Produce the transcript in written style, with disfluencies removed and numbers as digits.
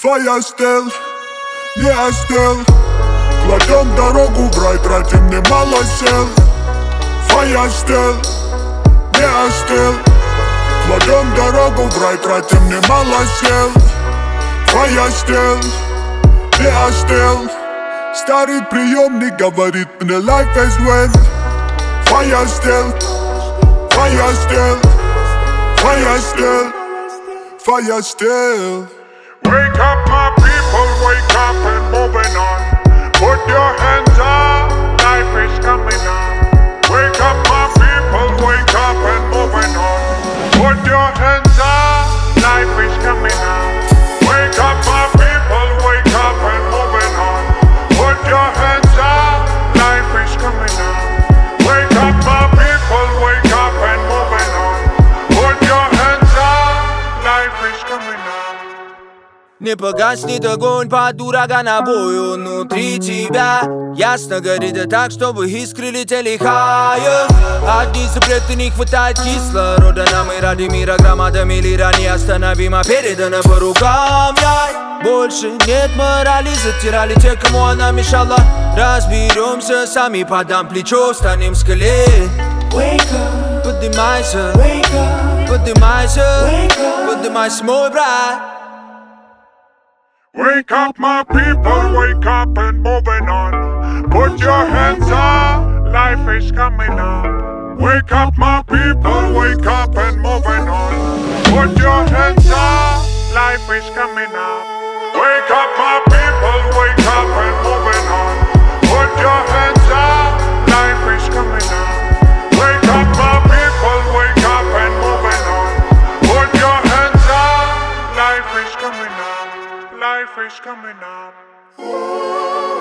Твоя стель, не остыл. Кладем дорогу в рай, тратим немало сил. Твоя стель, не остыл. Кладем дорогу в рай, тратим немало сил. Твоя стель, не остыл. Старый приемник говорит мне life is when. Твоя стель, твоя стель, твоя стель, твоя стель. Wake up my people, wake up and moving on. Put your hands up, life is coming on. Wake up my people, wake up and moving on. Put your hands up, life is coming on. Wake up my people, wake up and moving on. Put your hands up, life is coming on. Wake up my people, wake up and moving on. Put your hands up, life is coming on. Не погаснет огонь под урагана бою внутри тебя. Ясно горит так, чтобы искры летели higher. Одни запреты не хватает кислорода. Нам и ради мира громадами лира неостановимо передана по рукам. Больше нет морали, затирали те, кому она мешала. Разберемся сами, подам плечо, станем скале. Поднимайся, поднимайся, поднимайся, мой брат. Wake up my people, wake up and moving on. Put your hands up, life is coming on. Wake up my people, wake up and moving on. Put your hands up, life is coming on. Wake up my people, wake up and moving on. Put your hands up, life is coming on. Wake up my people, wake up and moving on. Put your hands up, life is coming on. Life is coming up.